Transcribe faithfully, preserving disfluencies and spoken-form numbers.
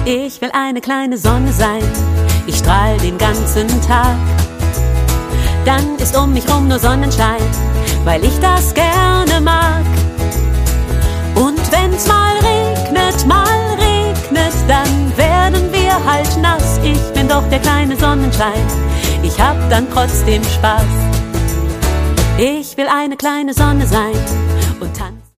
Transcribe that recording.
Ich will eine kleine Sonne sein, ich strahl den ganzen Tag. Dann ist um mich rum nur Sonnenschein, weil ich das gerne mag. Und wenn's mal regnet, mal regnet, dann werden wir halt nass. Ich bin doch der kleine Sonnenschein, ich hab dann trotzdem Spaß. Ich will eine kleine Sonne sein und tanzen.